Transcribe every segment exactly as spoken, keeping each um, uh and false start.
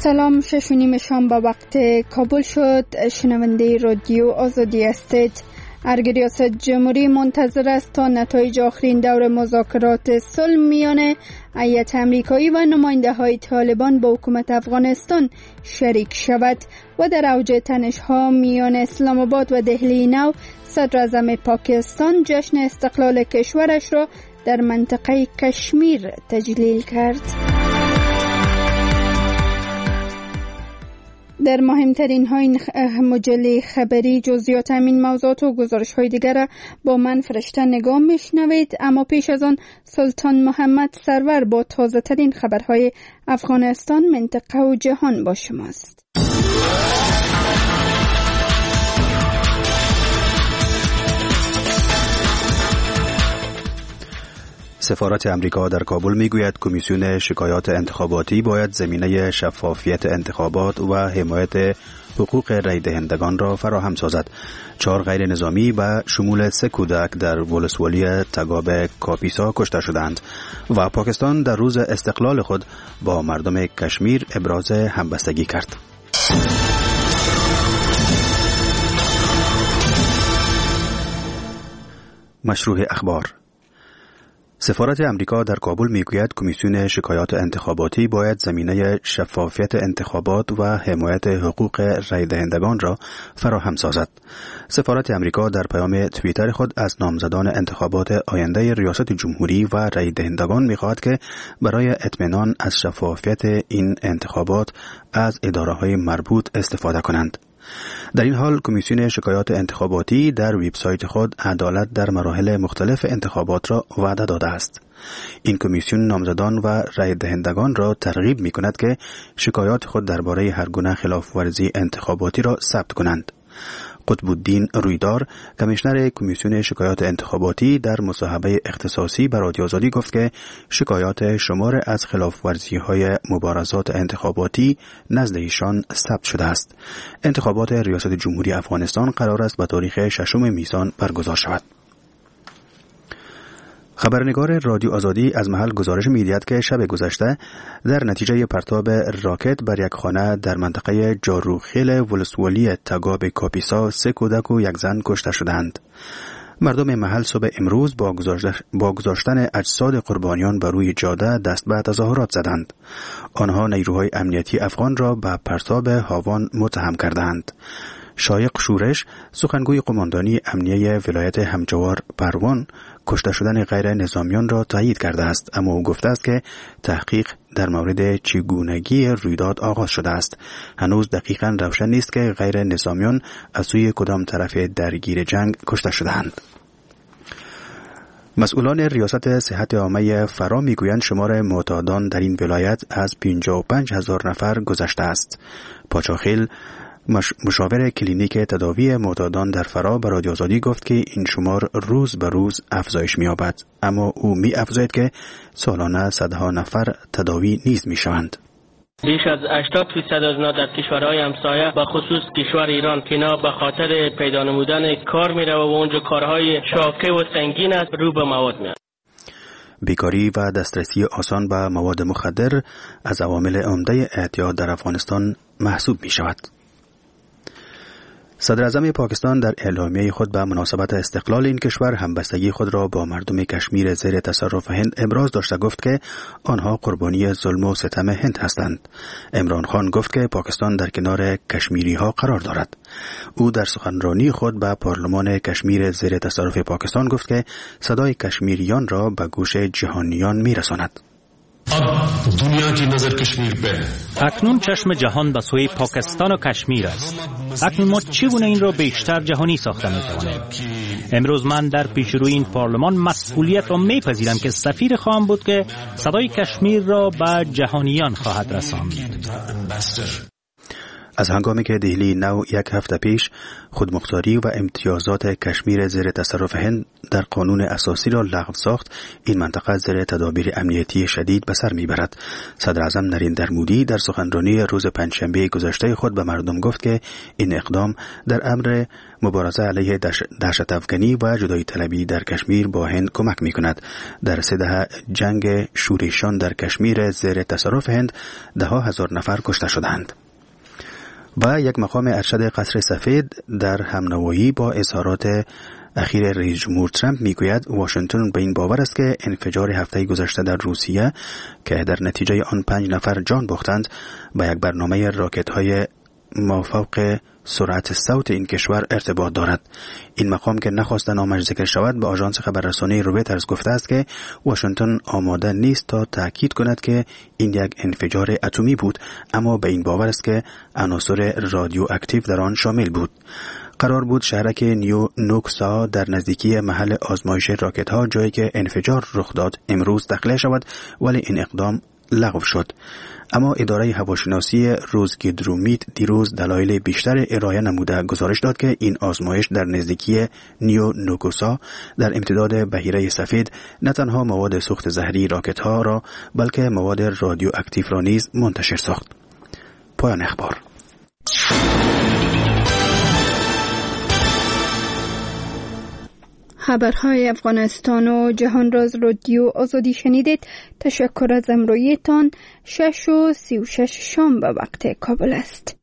سلام، شش و نیم شام با وقت کابل شد. شنونده رادیو آزادی هستید. ارگ ریاست جمهوری منتظر است تا نتایج آخرین دور مذاکرات صلح میان هیئت امریکایی و نماینده های طالبان با حکومت افغانستان شریک شود و در اوج تنش‌ها میان اسلام آباد و دهلی نو، صدر اعظم پاکستان جشن استقلال کشورش را در منطقه کشمیر تجلیل کرد. در مهمترین های مجله خبری جزئیات همین موضوعات و گزارش های دیگر با من فرشته نگاه میشنوید، اما پیش از آن سلطان محمد سرور با تازه ترین خبرهای افغانستان، منطقه و جهان با شماست. سفارت امریکا در کابل میگوید کمیسیون شکایات انتخاباتی باید زمینه شفافیت انتخابات و حمایت حقوق رای دهندگان را فراهم سازد. چهار غیر نظامی و شمول سه کودک در ولسوالی تگاب کاپیسا کشته شدند و پاکستان در روز استقلال خود با مردم کشمیر ابراز همبستگی کرد. مشروع اخبار. سفارت امریکا در کابل میگوید کمیسیون شکایات انتخاباتی باید زمینه شفافیت انتخابات و حمایت حقوق رای دهندگان را فراهم سازد. سفارت امریکا در پیام توییتر خود از نامزدان انتخابات آینده ریاست جمهوری و رای دهندگان میخواهد که برای اطمینان از شفافیت این انتخابات از اداره‌های مربوط استفاده کنند. در این حال کمیسیون شکایات انتخاباتی در وبسایت خود عدالت در مراحل مختلف انتخابات را وعده داده است. این کمیسیون نامزدان و رای دهندگان را ترغیب می کند که شکایات خود درباره هر گونه خلاف‌ورزی انتخاباتی را ثبت کنند. قطب الدین رویدار، کمیشنر کمیسیون شکایات انتخاباتی، در مصاحبه اختصاصی با رادیو آزادی گفت که شکایات شمار از خلاف‌ورزی‌های مبارزات انتخاباتی نزد ایشان ثبت شده است. انتخابات ریاست جمهوری افغانستان قرار است به تاریخ ششم میزان برگزار شود. خبرنگار رادیو آزادی از محل گزارش می‌دهد که شب گذشته در نتیجه پرتاب راکت بر یک خانه در منطقه جاروخیل ولسوالی تگاب کاپیسا سه کودک و یک زن کشته شدند. مردم محل صبح امروز با با گذاشتن اجساد قربانیان بر روی جاده دست به تظاهرات زدند. آنها نیروهای امنیتی افغان را به پرتاب هاوان متهم کردند. شایق شورش، سخنگوی قماندانی امنیه ولایت همجوار پروان، کشته شدن غیر نظامیان را تایید کرده است، اما او گفته است که تحقیق در مورد چگونگی رویداد آغاز شده است. هنوز دقیقاً روشن نیست که غیر نظامیان از سوی کدام طرف درگیر جنگ کشته شدند. مسئولان ریاست صحت عامه فرا میگویند شمار معتادان در این ولایت از پنجاه و پنج هزار نفر گذشته است. پاچاخیل، مشاور کلینیک تداوی معتادان در فرا به رادیو آزادی گفت که این شمار روز به روز افزایش می‌یابد، اما او می‌افزاید که سالانه صدها نفر تداوی نیز می‌شوند. بیش از هشتاد درصد از اینا در کشورهای همسایه به خصوص کشور ایران که اینا به خاطر پیدا نمودن کار میره و اونجا کارهای شاقه و سنگین است رو به مواد میاد. بیکاری و دسترسی آسان به مواد مخدر از عوامل عمده اعتیاد در افغانستان محسوب می‌شود. صدر اعظم پاکستان در اعلامیه خود به مناسبت استقلال این کشور همبستگی خود را با مردم کشمیر زیر تصرف هند ابراز داشته گفت که آنها قربانی ظلم و ستم هند هستند. عمران خان گفت که پاکستان در کنار کشمیری ها قرار دارد. او در سخنرانی خود به پارلمان کشمیر زیر تصرف پاکستان گفت که صدای کشمیریان را به گوش جهانیان میرساند. اکنون چشم جهان به سوی پاکستان و کشمیر است. اکنون ما چگونه این را بیشتر جهانی ساخته می‌توانیم؟ امروز من در پیشروی این پارلمان مسئولیت را می‌پذیرم که سفیر خواهم بود که صدای کشمیر را به جهانیان خواهد رساند. از هنگامی که دهلی نو یک هفته پیش خودمختاری و امتیازات کشمیر زیر تصرف هند در قانون اساسی را لغو ساخت، این منطقه زیر تدابیر امنیتی شدید به سر میبرد. صدر اعظم نریندر مودی در سخنرانی روز پنجشنبه گذشته خود به مردم گفت که این اقدام در امر مبارزه علیه دهشت افکنی و جدایی طلبی در کشمیر با هند کمک میکند. در سه دهه جنگ شورشیان در کشمیر زیر تصرف هند ده ها هزار نفر کشته شدند. و یک مقام ارشد قصر سفید در همنوایی با اظهارات اخیر رئیس جمهور ترامپ میگوید واشنگتن به این باور است که انفجار هفته گذشته در روسیه که در نتیجه آن پنج نفر جان باختند به یک برنامه راکت های مافوق سرعت صوت این کشور ارتباط دارد. این مقام که نخواست نامش ذکر شود به آژانس خبررسانی رویترز گفته است که واشنگتن آماده نیست تا تاکید کند که این یک انفجار اتمی بود، اما به این باور است که عناصر رادیواکتیو در آن شامل بود. قرار بود شهرک نیو نوکسا در نزدیکی محل آزمایش راکت ها جایی که انفجار رخ داد امروز تخلیه شود، ولی این اقدام لغو شد. اما اداره هواشناسی روزگیدرومیت دیروز دلایل بیشتر ارائه نموده گزارش داد که این آزمایش در نزدیکی نیو نوکوسا در امتداد بحیره سفید نه تنها مواد سوخت زهری راکت ها را بلکه مواد رادیواکتیو را نیز منتشر ساخت. پایان اخبار. خبرهای افغانستان و جهان راز رادیو آزادی شنیدید. تشکر از امرویتان. شش و سی و شش شام به وقت کابل است.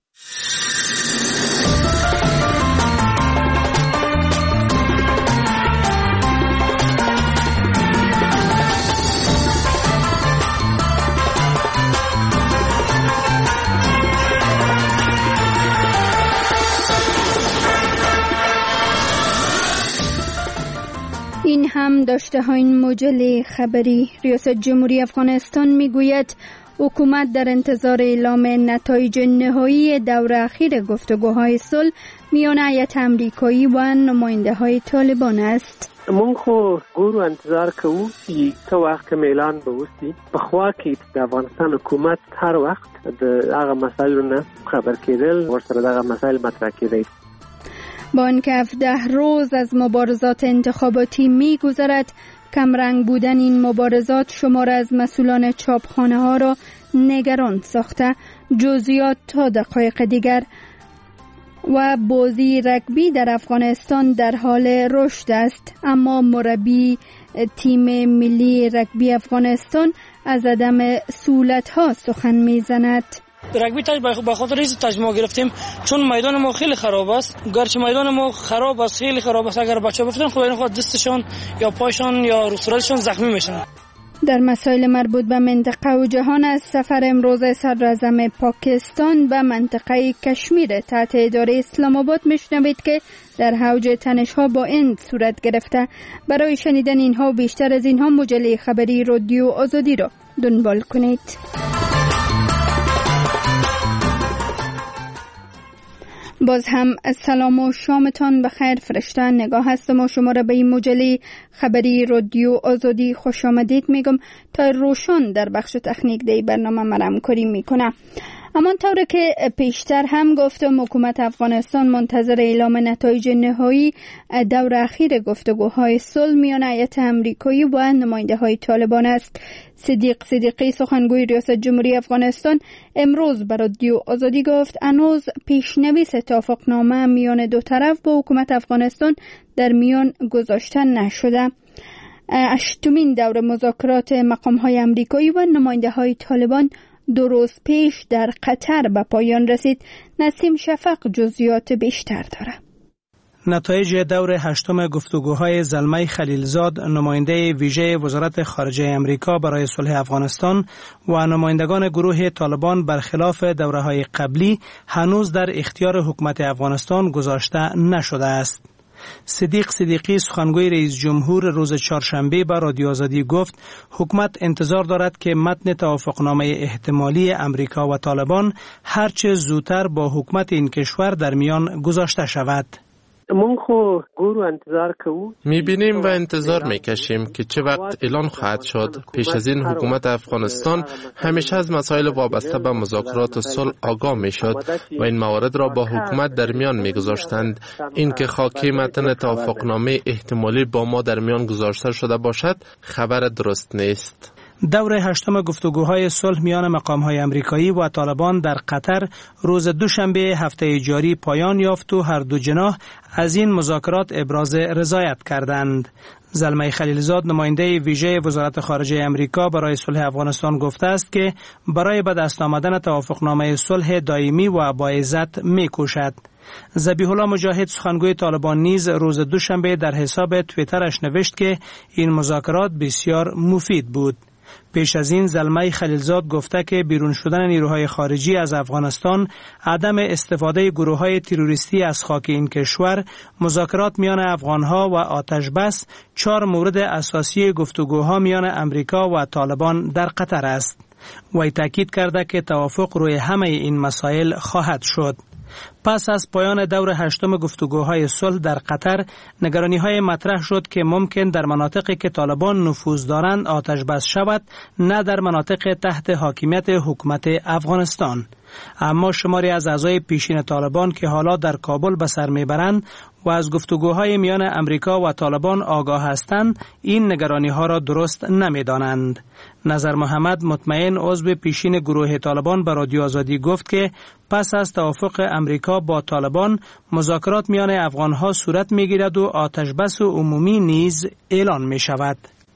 این هم داشته های این مجله خبری. ریاست جمهوری افغانستان میگوید حکومت در انتظار اعلام نتایج نهایی دور اخیر گفتگوهای صلح میان هیئت امریکایی و نماینده های طالبان است. مونږ خو ګورو انتظار کوو چې څه وخت کې اعلان به وشي. په خوا کې د افغانستان حکومت هر وخت د هغه مسایلو نه خبر کېدل ورسره دغه مسایل مطرح کېدل. با اینکه هفده روز از مبارزات انتخاباتی می‌گذرد، کمرنگ بودن این مبارزات شمار از مسئولان چاپخانه ها را نگران ساخته. جزئیات تا دقایق دیگر. و بازی رگبی در افغانستان در حال رشد است، اما مربی تیم ملی رگبی افغانستان از عدم سهولت‌ها سخن می‌زند. رگبی تاج به خاطر ریز تاج ما گرفتیم چون میدان ما خیلی خراب است. گرچه میدان ما خراب است، خیلی خراب است، اگر بچه‌ها بفتن خدا نخواد دستشان یا پایشان یا صورتشان زخمی میشن. در مسائل مربوط به منطقه و جهان از سفر امروز صدراعظم پاکستان به منطقه کشمیر تحت اداره اسلام آباد میشنوید که در اوج تنش‌ها با هند صورت گرفته. برای شنیدن اینها بیشتر از اینها مجله خبری رادیو آزادی را دنبال کنید. باز هم سلام و شامتان بخیر. فرشته نگاه هستم و شما را به این مجله خبری رادیو آزادی خوش آمدید میگم. تا روشن در بخش تکنیک دی برنامه مرم کاری میکنه. اما طور که پیشتر هم گفتم حکومت افغانستان منتظر اعلام نتایج نهایی دور اخیر گفتگوهای صلح میان هیئت امریکایی و نماینده های طالبان است. صدیق صدیقی سخنگوی ریاست جمهوری افغانستان امروز به رادیو آزادی گفت هنوز پیشنویس توافقنامه میان دو طرف با حکومت افغانستان در میان گذاشته نشده. هشتمین دور مذاکرات مقام‌های امریکایی و نماینده‌های طالبان دو روز پیش در قطر به پایان رسید. نسیم شفق جزئیات بیشتر داره. نتایج دور هشتم گفتگوهای زلمه خلیلزاد، نماینده ویژه وزارت خارجه امریکا برای صلح افغانستان و نمایندگان گروه طالبان برخلاف دوره‌های قبلی هنوز در اختیار حکومت افغانستان گذاشته نشده است. صدیق صدیقی سخنگوی رئیس جمهور روز چهارشنبه با رادیو آزادی گفت حکومت انتظار دارد که متن توافقنامه احتمالی امریکا و طالبان هرچه زودتر با حکومت این کشور در میان گذاشته شود. من خو گورو انتظار کوو میبینیم و انتظار میکشیم که چه وقت اعلان خواهد شد. پیش از این حکومت افغانستان همیشه از مسائل وابسته به مذاکرات صلح آگاه میشد و این موارد را با حکومت در میان میگذاشتند. اینکه خاکی متن توافقنامه احتمالی با ما در میان گذاشته شده باشد خبر درست نیست. دور هشتم گفتگوهای صلح میان مقام‌های امریکایی و طالبان در قطر روز دوشنبه هفته جاری پایان یافت و هر دو جناح از این مذاکرات ابراز رضایت کردند. زلمه خلیلزاد نماینده ویژه وزارت خارجه امریکا برای صلح افغانستان گفته است که برای به دست آمدن توافقنامه صلح دائمی و با عزت می‌کوشد. ذبیح الله مجاهد سخنگوی طالبان نیز روز دوشنبه در حساب توییترش نوشت که این مذاکرات بسیار مفید بود. پیش از این زلمه خلیلزاد گفته که بیرون شدن نیروهای خارجی از افغانستان، عدم استفاده گروه‌های تروریستی از خاک این کشور، مذاکرات میان افغان‌ها و آتش بس چهار مورد اساسی گفتگوها میان امریکا و طالبان در قطر است. وی تاکید کرده که توافق روی همه این مسائل خواهد شد. پس از پایان دور هشتم گفتگوهای صلح در قطر، نگرانی‌های مطرح شد که ممکن در مناطقی که طالبان نفوذ دارند آتش بس شود، نه در مناطق تحت حاکمیت حکومت افغانستان. اما شماری از اعضای پیشین طالبان که حالا در کابل به سر میبرند و از گفتگوهای میان امریکا و طالبان آگاه هستند، این نگرانی‌ها را درست نمی‌دانند. نظر محمد مطمئن عضو پیشین گروه طالبان به رادیو آزادی گفت که پس از توافق امریکا با طالبان مذاکرات میان افغان‌ها صورت می‌گیرد و آتش بس عمومی نیز اعلان می‌شود.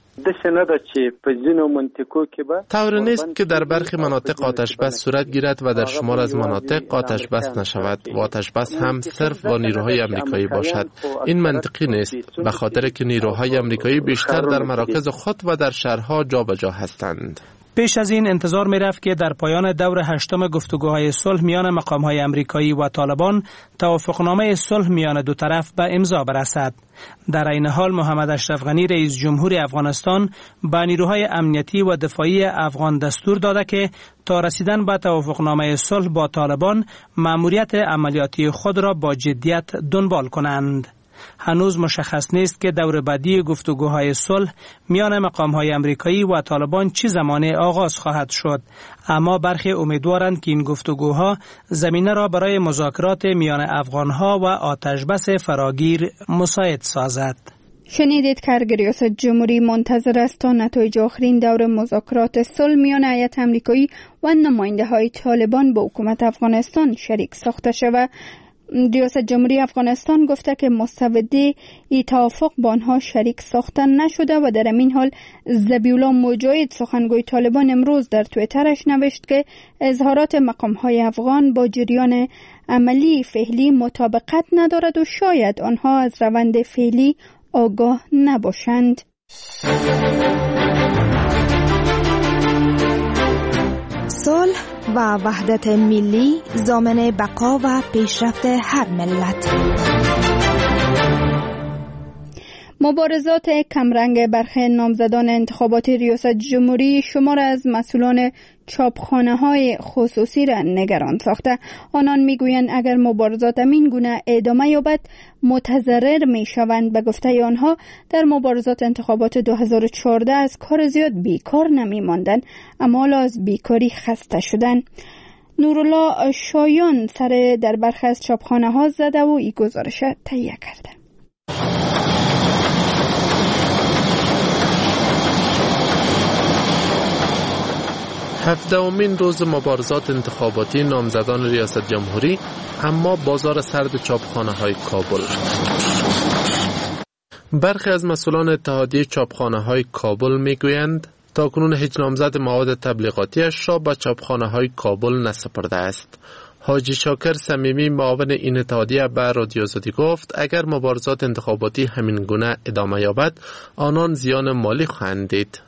طور نیست که در برخی مناطق آتش بس صورت گیرد و در شمار از مناطق آتش بس نشود و آتش بس هم صرف با نیروهای امریکایی باشد. این منطقی نیست، به خاطر که نیروهای امریکایی بیشتر در مراکز خود و در شهرها جابجا هستند. پیش از این انتظار می رفت که در پایان دور هشتم گفتگوهای صلح میان مقام‌های امریکایی و طالبان توافقنامه صلح میان دو طرف به امضا برسد. در این حال محمد اشرف غنی رئیس جمهور افغانستان به نیروهای امنیتی و دفاعی افغان دستور داده که تا رسیدن به توافقنامه صلح با طالبان مأموریت عملیاتی خود را با جدیت دنبال کنند. هنوز مشخص نیست که دور بعدی گفتگوهای صلح میان مقام‌های امریکایی و طالبان چه زمانه آغاز خواهد شد، اما برخی امیدوارند که این گفتگوها زمینه را برای مذاکرات میان افغان‌ها و آتش‌بس فراگیر مساعد سازد. شنیدید که ریاست جمهوری منتظر است تا نتایج آخرین دور مذاکرات صلح میان هیئت امریکایی و نماینده‌های طالبان با حکومت افغانستان شریک ساخته شود. ریاست جمهوری افغانستان گفته که مستبدی ای توافق با آنها شریک ساخته نشده و در این حال ذبیح الله مجاهد سخنگوی طالبان امروز در توییترش نوشت که اظهارات مقام‌های افغان با جریان عملی فعلی مطابقت ندارد و شاید آنها از روند فعلی آگاه نباشند. صلح و وحدت ملی ضامن بقا و پیشرفت هر ملت. مبارزات کمرنگ برخی نامزدان انتخاباتی ریاست جمهوری شمار از مسئولان چاپخانه‌های خصوصی را نگران ساخته. آنان میگویند اگر مبارزات این گونه ادامه یابد متضرر میشوند. به گفته آنها در مبارزات انتخابات دو هزار و چهارده از کار زیاد بیکار نمی‌ماندند، اما حالا از بیکاری خسته شدند. نورالله شایان سر در برخی از چاپخانه‌ها زده و این گزارش تهیه کرده. هفدهمین روز مبارزات انتخاباتی نامزدان ریاست جمهوری، اما بازار سرد چاپخانه‌های کابل. برخی از مسئولان اتحادیه چاپخانه‌های کابل میگویند تاکنون هیچ نامزد مواد تبلیغاتیش را به چاپخانه‌های کابل نسپرده است. حاجی شاکر صمیمی معاون این اتحادیه به رادیو آزادی گفت اگر مبارزات انتخاباتی همین گونه ادامه یابد آنان زیان مالی خواهند دید.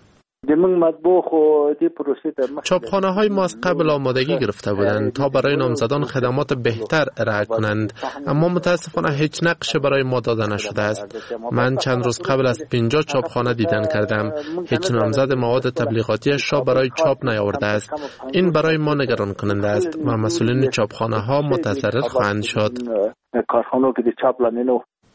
چاپخانه های ما از قبل آمادگی گرفته بودند تا برای نامزدان خدمات بهتر ارائه کنند، اما متاسفانه هیچ نقشه برای ما داده نشده است. من چند روز قبل از پنجاه چاپخانه دیدن کردم، هیچ نامزد مواد تبلیغاتیش را برای چاپ نیاورده است. این برای ما نگران کننده است و مسئولین چاپخانه ها متضرر خواهند شد.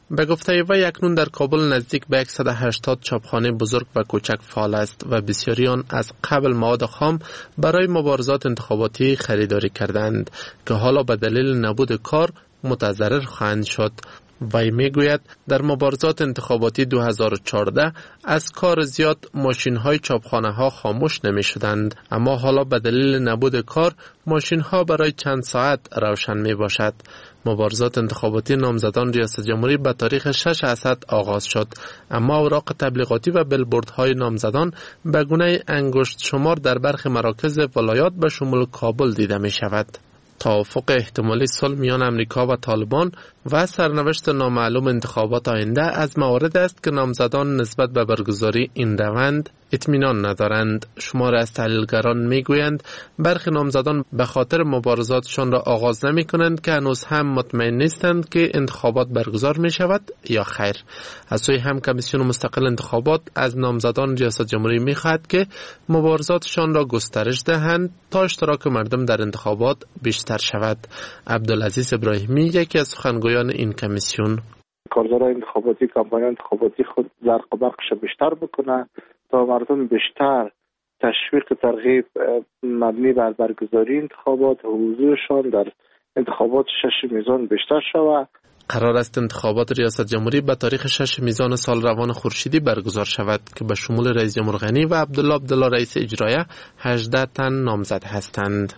به گفته وی اکنون در کابل نزدیک به صد و هشتاد چاپخانه بزرگ و کوچک فعال است و بسیاری آن از قبل مواد خام برای مبارزات انتخاباتی خریداری کردند که حالا به دلیل نبود کار متضرر خواهند شد. وی میگوید در مبارزات انتخاباتی دو هزار و چهارده از کار زیاد ماشین های چاپخانه ها خاموش نمی شدند، اما حالا به دلیل نبود کار ماشین ها برای چند ساعت روشن می باشد. مبارزات انتخاباتی نامزدان ریاست جمهوری به تاریخ شش اسد آغاز شد، اما اوراق تبلیغاتی و بیلبوردهای نامزدان به گونه انگشت شمار در برخی مراکز ولایات به شمول کابل دیده می شود. توافق احتمالی صلح میان امریکا و طالبان و سرنوشت نامعلوم انتخابات آینده از موارد است که نامزدان نسبت به برگزاری این روند اطمینان ندارند. شمار از تحلیلگران میگویند برخی نامزدان به خاطر مبارزاتشان را آغاز نمی کنند که هنوز هم مطمئن نیستند که انتخابات برگزار می شود یا خیر. از سوی هم کمیسیون مستقل انتخابات از نامزدان ریاست جمهوری می خواهد که مبارزاتشان را گسترش دهند تا اشتراک مردم در انتخابات بیشتر شود. عبدالعزیز ابراهیمی یکی از سخنگویان این کمیسیون: کارزارای انتخاباتی کمپاین انتخاباتی خود زرق و برقش بیشتر بکنه تا مردم بیشتر تشویق ترغیب مبنی بر برگزاری انتخابات و حضورشان در انتخابات شش میزان بیشتر شود. قرار است انتخابات ریاست جمهوری به تاریخ شش میزان سال روان خورشیدی برگزار شود که به شمول رئیس جمهور غنی و عبدالله عبدالله رئیس اجرایه هجده تن نامزد هستند.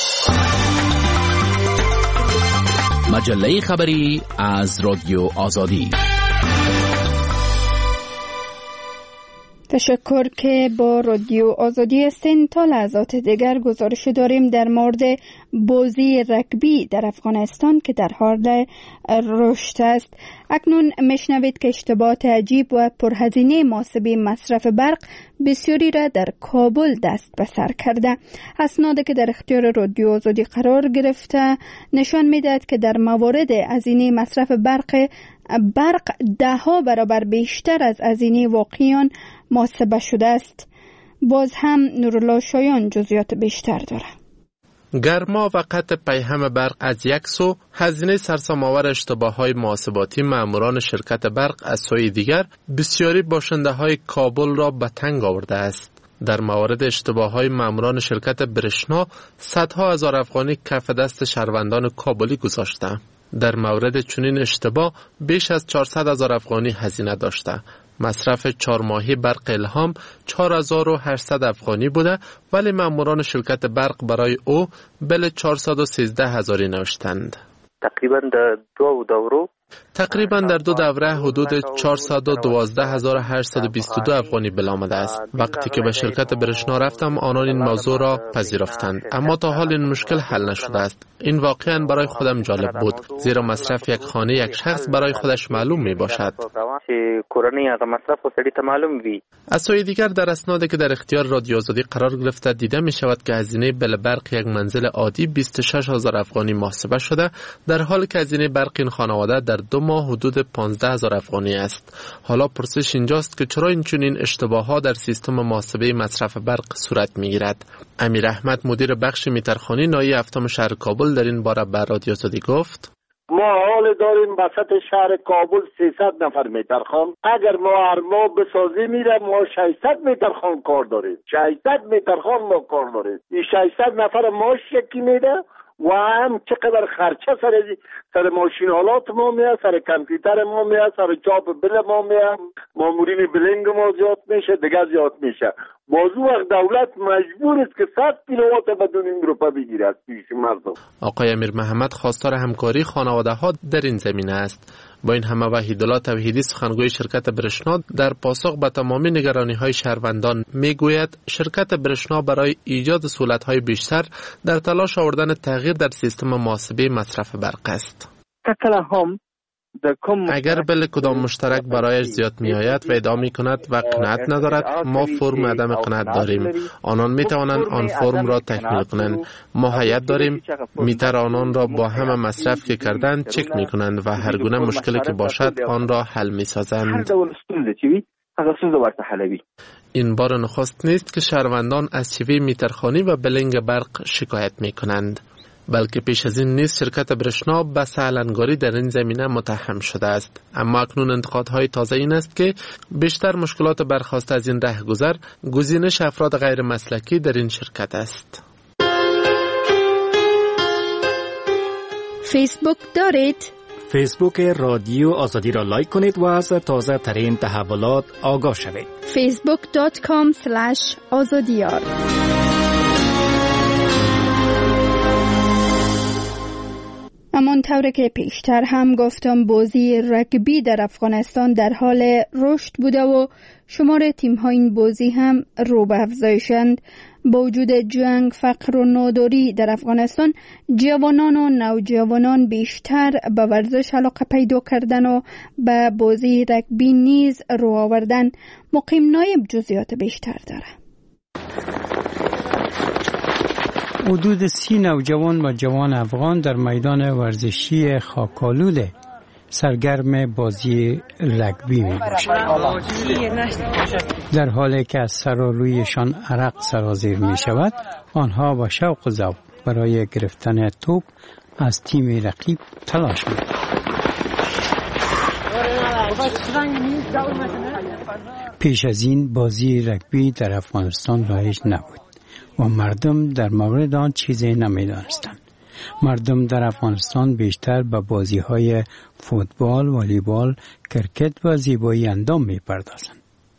مجله خبری از رادیو آزادی. تشکر که با رادیو آزادی هستین. تا لحظات دیگر گزارش داریم در مورد بازی رگبی در افغانستان که در حال رشد است. اکنون میشنوید که اشتباهات عجیب و پرهزینه محاسبه مصرف برق بسیاری را در کابل دست به سر کرده. اسنادی که در اختیار رادیو آزادی قرار گرفته نشان میدهد که در موارد هزینه مصرف برق برق ده ها برابر بیشتر از هزینه واقعی آن محاسبه شده است. باز هم نورالله شایان جزئیات بیشتر دارد. گرما و قطع پیهم برق از یک سو، هزینه سرسام‌آور اشتباه‌های محاسباتی ماموران شرکت برق از سوی دیگر بسیاری باشنده‌های کابل را به تنگ آورده است. در مورد اشتباه‌های ماموران شرکت برشنا صدها هزار افغانی کف دست شهروندان کابلی گذاشته. در مورد چنین اشتباه بیش از چهارصد هزار افغانی هزینه داشته. مصرف چهار ماهی برق الهام چهار هزار و هشتصد افغانی بوده، ولی ماموران شرکت برق برای او بل چهارصد و سیزده هزاری نوشتند. تقریبا در دو دوره تقریبا در دو دوره حدود چهارصد و دوازده هزار و هشتصد و بیست و دو افغانی بل آمده است. وقتی که به شرکت برشنا رفتم آنان این موضوع را پذیرفتند، اما تا حال این مشکل حل نشده است. این واقعا برای خودم جالب بود، زیرا مصرف یک خانه یک شخص برای خودش معلوم می باشد. از سوی دیگر در اسنادی که در اختیار رادیو آزادی قرار گرفته دیده می شود که هزینه بل برق یک منزل عادی بیست و شش هزار افغانی محاسبه شده، در حالی که هزینه برق این خانواده در دو ماه حدود پانزده هزار افغانی است. حالا پرسش اینجاست که چرا این چنین اشتباه‌ها در سیستم محاسبه مصرف برق صورت می‌گیرد؟ امیر احمد مدیر بخش میترخانی ناحیه هفتم شهر کابل در این باره به رادیو آزادی گفت: ما حال داریم وسط شهر کابل سیصد نفر میترخان. اگر ما هر ماه بسازی میره ما ششصد میترخان کار داریم. ششصد میترخان ما کار داریم. این ششصد نفر ماش یکی میده و هم چقدر خرچه سر سر ماشین حالات ما میاد، سر کامپیوتر ما میاد، سر چاپ بل ما میاد، مامورین بلنگ ما زیاد میشه، دیگه زیاد میشه. بازو وقت دولت مجبور است که صد کیلووات بدون این روپا بگیره از پیش مردم. آقای امیر محمد خواستار همکاری خانواده ها در این زمینه است. با این همه وحیدالله توحیدی سخنگوی شرکت برشنا در پاسخ به تمامی نگرانی های شهروندان میگوید شرکت برشنا برای ایجاد سهولت های بیشتر در تلاش آوردن تغییر در سیستم محاسبه مصرف برق است. اگر بل کدام مشترک برایش زیاد می آید و ادعا می کند و قناعت ندارد، ما فرم عدم قناعت داریم. آنان می توانند آن فرم را تکمیل کنند. ما هیئت داریم، میتر آنان را با همه مصرف که کردند چک می کنند و هر گونه مشکلی که باشد آن را حل می سازند. این بار نخست نیست که شهروندان از شیوه میترخانی و بلنگ برق شکایت می کنند. بلکه پیش از این نیز شرکت برشنا به سهلنگاری در این زمینه متهم شده است. اما اکنون انتقادهای تازه این است که بیشتر مشکلات برخاسته از این رهگذر گزینش افراد غیر مسلکی در این شرکت است. فیسبوک دارید؟ فیسبوک رادیو آزادی را لایک کنید و از تازه ترین تحولات آگاه شوید. فیسبوک دات کام اسلش آزادیار. همان طور که پیشتر هم گفتم بازی رگبی در افغانستان در حال رشد بوده و شمار تیم‌های این بازی هم رو به افزایشند. با وجود جنگ، فقر و ناداری در افغانستان، جوانان و نوجوانان بیشتر به ورزش علاقه پیدا کردن و به بازی رگبی نیز رو آوردن. مقیم نایب جزئیات بیشتر داره. حدود سی نوجوان و جوان افغان در میدان ورزشی خاکالود سرگرم بازی رگبی می باشند. در حالی که از سر و رویشان عرق سرازیر می شود، آنها با شوق و ذوق برای گرفتن توپ از تیم رقیب تلاش می کنند. پیش از این بازی رگبی در افغانستان رایج نبود و مردم در مورد آن چیزی نمی دانستند. مردم در افغانستان بیشتر به بازی‌های فوتبال، والیبال، کرکت و زیبایی اندام می‌پردازند.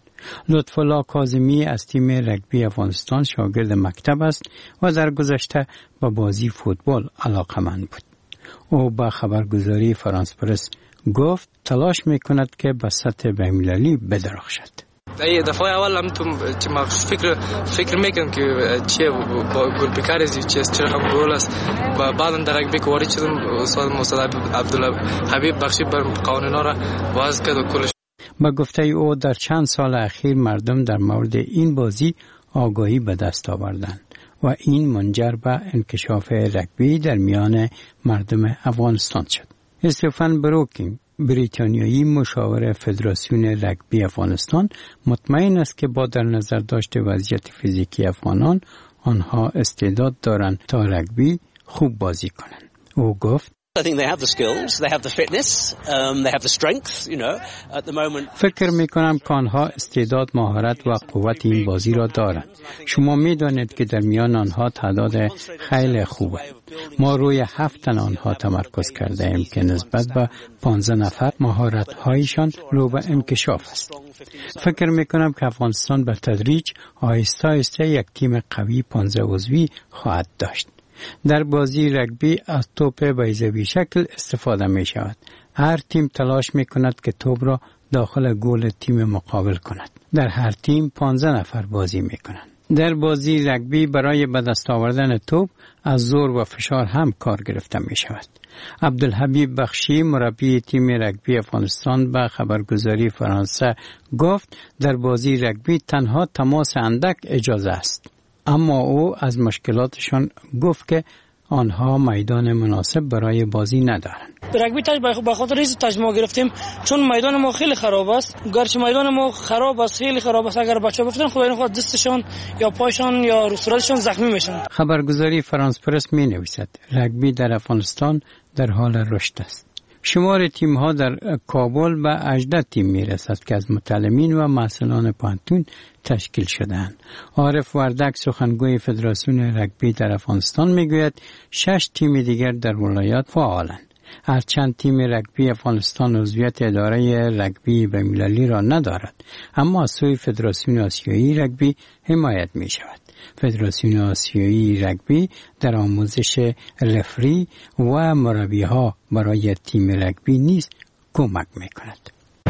لطف‌الله کاظمی از تیم رگبی افغانستان شاگرد مکتب است و در گذشته به بازی فوتبال علاقه‌مند بود. او با خبرگزاری فرانس پرس گفت تلاش می‌کند که به سطح بین‌المللی بدرخشد. ای دفعه اول هم تو چې ما فکر فکر میکنم که چه گل بکاری زی چه چه هم گل است و بعدم در رگبی کواری شدم استاد مصطفی عبدالله حبیب بخشی بر قوانینا را وضع کرد و کلش. با گفته او در چند سال اخیر مردم در مورد این بازی آگاهی به دست آوردند و این منجر به انکشاف رگبی در میان مردم افغانستان شد. استفان بروکینگ بریتانیایی مشاور فدراسیون رگبی افغانستان مطمئن است که با در نظر داشت وضعیت فیزیکی افغانان آنها استعداد دارند تا رگبی خوب بازی کنند. او گفت I think they have the skills, they have the fitness, um, they have the strength, you know, at the moment. فکر می کنم که آنها استعداد، مهارت و قوت این بازی را دارند. شما می دانید که در میان آنها تعداد خیلی خوبه. ما روی هفت تن آنها تمرکز کرده ایم که نسبت به پانزده نفر مهارت هایشان رو به انکشاف است. فکر می کنم که افغانستان به تدریج آهسته آهسته یک تیم قوی پانزده عضوی خواهد داشت. در بازی رگبی از توپ بیضوی شکل استفاده می شود. هر تیم تلاش می کند که توپ را داخل گل تیم مقابل کند. در هر تیم پانزده نفر بازی می کنند. در بازی رگبی برای به دست آوردن توپ از زور و فشار هم کار گرفته می شود. عبدالحبیب بخشی مربی تیم رگبی افغانستان به خبرگزاری فرانسه گفت در بازی رگبی تنها تماس اندک اجازه است. اما او از مشکلاتشان گفت که آنها میدان مناسب برای بازی ندارند. رگبی تاج به خاطر این تجمع گرفتیم چون میدان ما خیلی خراب است. گرچه میدان ما خراب است، خیلی خراب است، اگر بچه‌ها بفتن خدای نخواد دستشان یا پایشان یا روسرالشان زخمی میشن. خبرگزاری فرانس پرس می نویسد رگبی در افغانستان در حال رشد است. شمار تیم‌ها در کابل به هجده تیم می‌رسد که از متعلمین و محصلان پانتون تشکیل شده‌اند. عارف وردک سخنگوی فدراسیون رگبی در افغانستان می‌گوید شش تیم دیگر در ولایات فعالند. هرچند تیم رگبی افغانستان عضویت اداره رگبی بین‌المللی را ندارد، اما از سوی فدراسیون آسیایی رگبی حمایت می‌شود. فدراسیون آسیایی رگبی در آموزش رفری و مربی‌ها برای تیم رگبی نیز کمک می‌کند.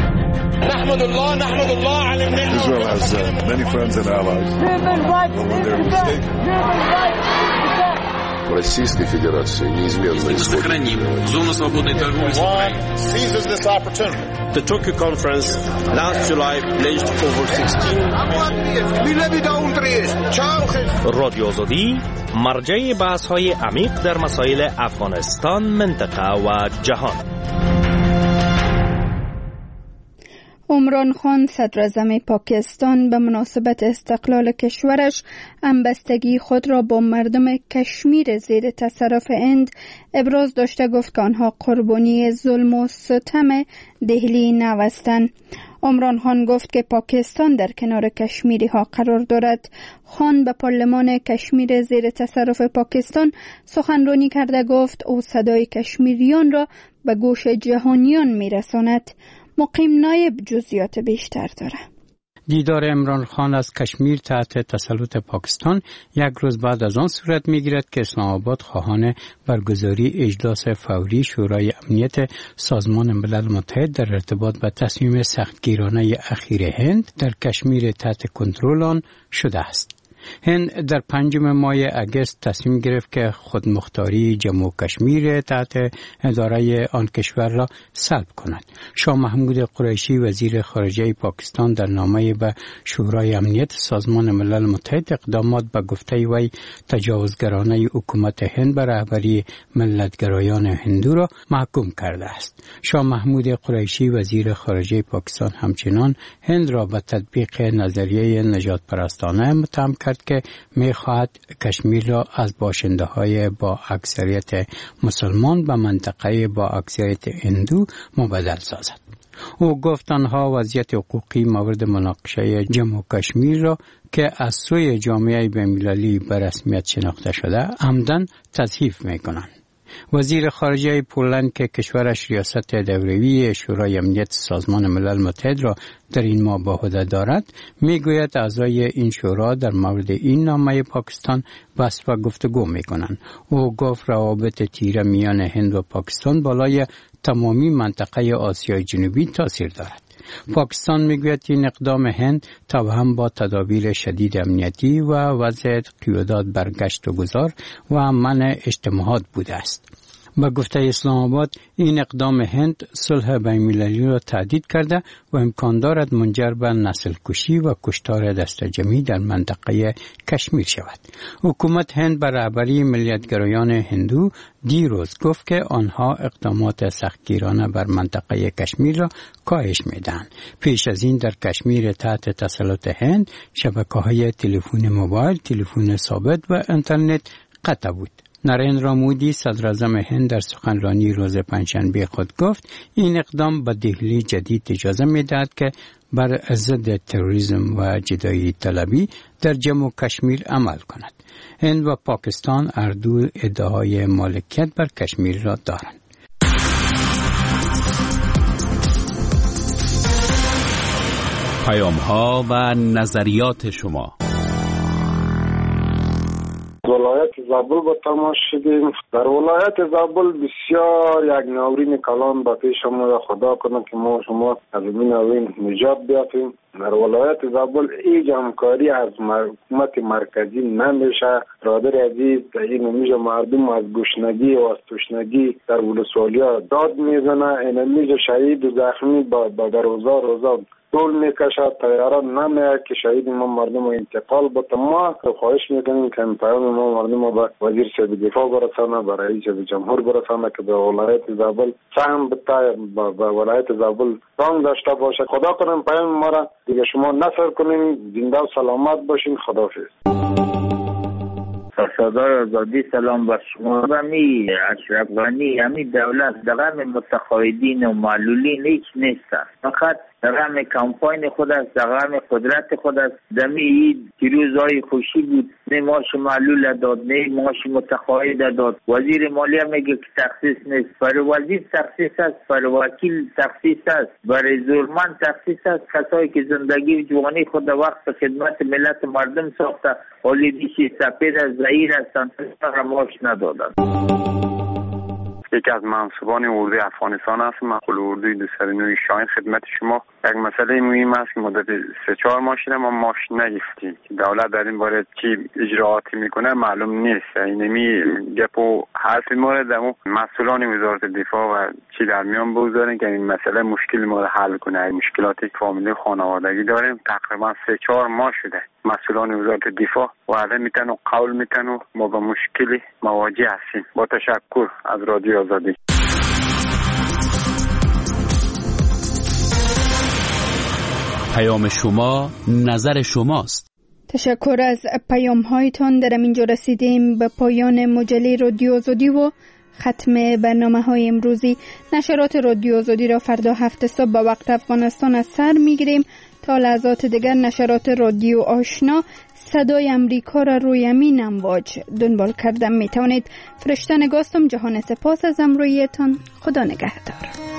نحمد الله نحمد الله علی النعمة. Israel has uh, many friends and allies. Российской Федерации неизменно сохраним зону свободной торговли с Украиной. Seizes this opportunity. The Tokyo conference last July pledged over sixteen. رادیو آزادی مرجع بحث‌های عمیق در مسائل افغانستان، منطقه و جهان. عمران خان صدراعظم پاکستان به مناسبت استقلال کشورش همبستگی خود را با مردم کشمیر زیر تصرف هند ابراز داشته گفت که آنها قربانی ظلم و ستم دهلی نوستند. عمران خان گفت که پاکستان در کنار کشمیری ها قرار دارد. خان به پارلمان کشمیر زیر تصرف پاکستان سخنرانی کرده گفت او صدای کشمیریان را به گوش جهانیان میرساند. مقیم نایب جزئیات بیشتر داره. دیدار عمران خان از کشمیر تحت تسلط پاکستان یک روز بعد از آن صورت می‌گیرد که اسلام آباد خواهان برگزاری اجلاس فوری شورای امنیت سازمان ملل متحد در ارتباط به تصمیم سختگیرانه اخیر هند در کشمیر تحت کنترل آن شده است. هند در پنجم ماه اگست تصمیم گرفت که خودمختاری جموں و کشمیر تحت اداره آن کشور را سلب کند. شاه محمود قریشی وزیر خارجه پاکستان در نامه به شورای امنیت سازمان ملل متحد اقدامات به گفته وی تجاوزگرانه حکومت هند بر رهبری ملتگرایان هندو را محکوم کرده است. شاه محمود قریشی وزیر خارجه پاکستان همچنان هند را به تطبیق نظریه نجات پرستانه متهم کرد که می خواهد کشمیر را از باشنده های با اکثریت مسلمان به منطقه با اکثریت هندو مبدل سازد. او گفت آنها وضعیت حقوقی مورد مناقشه جموں و کشمیر را که از سوی جامعه بین‌المللی به رسمیت شناخته شده عمداً تضعیف می کنند. وزیر خارجه پولند که کشورش ریاست دوره‌ای شورای امنیت سازمان ملل متحد را در این ماه به عهده دارد میگوید اعضای این شورا در مورد این نامه پاکستان بحث و گفتگو میکنند. او گفت روابط تیره میان هند و پاکستان بالای تمامی منطقه آسیای جنوبی تاثیر دارد. پاکستان میگوید این اقدام هند توأم با تدابیر شدید امنیتی و وضع قیودات بر گشت و گذار و منع اجتماعات بوده است. با گفته اسلام آباد این اقدام هند صلح بین‌المللی را تهدید کرده و امکان دارد منجر به نسل کشی و کشتار دست جمعی در منطقه کشمیر شود. حکومت هند بر رهبری ملیتگرایان هندو دیروز گفت که آنها اقدامات سختگیرانه بر منطقه کشمیر را کاهش میدهند. پیش از این در کشمیر تحت تسلط هند شبکه‌های تلفن موبایل، تلفن ثابت و اینترنت قطع بود. نریندرا مودی صدراعظم هند در سخنرانی روز پنجشنبه خود گفت این اقدام به دهلی جدید اجازه می‌دهد که بر ضد تروریسم و جدایی طلبی در جموں و کشمیر عمل کند. هند و پاکستان هر دو ادعای مالکیت بر کشمیر را دارند. پیام‌ها و نظریات شما. ولایت زابل با تماس شدیم. در ولایت زابل بسیار یک ناورین کلان با پیش ما خدا کنه که ما شما از این ناورین نجات بیافیم. در ولایت زابل هیچ همکاری از حکومت مرکزی نمیشه. برادر عزیز این میشه مردم از گشنگی و از تشنگی در ولسوالیا داد میزنه. این میشه شهید و زخمی با, با در روزا روزا طول میکشد. طیاران نمیاد که شهید ما مردم انتقال بده. ما خواهش میکنیم که این پیام ما مردم با وزیر صاحب دفاع برسانه، برای رئیس جمهور برسانه که به ولایت زابل سهم بده، به ولایت زابل رنگ داشته باشه. خدا کنیم پیام ما را دیگه شما نصر کنیم. زنده و سلامت باشین. خداحافظ. صدای آزادی سلام بر شما. همی اشرف غنی همی دولت دغم متقاعدین و معلولین هیچ نیست، فقط دغم کمپاین خود است، دغم قدرت خود است. دمی این پیروزهای خوشی بود، نه معاش معلول داد، نه معاش متقاعد داد. وزیر مالیه میگه که تخصیص نیست. برای وزیر تخصیص است، برای وکیل تخصیص است، برای زورمند تخصیص است. کسایی که زندگی و جوانی خود وقت خدمت ملت مردم ساخته حالی دیشی سپید از زهیر هستند، را معاش ندادند. یکی از منصوبان اردوی افغانستان است. مسئول اردوی دو صد و نه شاهین خدمت شما. یک مسئله مهم است که مدت سه چهار ماه شده ما معاش نگرفتیم. دولت در این باره چی اجراعاتی میکنه معلوم نیست. اینمی گپ و حرف ما در مسئولان وزارت دفاع و چی در میان بگذارن که این مسئله مشکل ما رو حل کنه. مشکلات فامیلی خانوادگی داریم. تقریبا سه چهار ماه شده مسئولان وزارت دفاع وعده میتن و قول میتن و ما با مشکلی مواجه هستیم. با تشکر از رادیو آزادی. پیام شما نظر شماست. تشکر از پیام هایتان. در اینجا رسیدیم به پایان مجله رادیو آزادی و ختم برنامه های امروزی. نشرات رادیو آزادی را فردا هفت صبح به وقت افغانستان از سر میگیریم. تا لحظات دیگر نشرات رادیو آشنا صدای امریکا را روی همین امواج دنبال کردن می توانید. فرشته نگاستم. جهان سپاس از امرویتان. خدا نگهدار.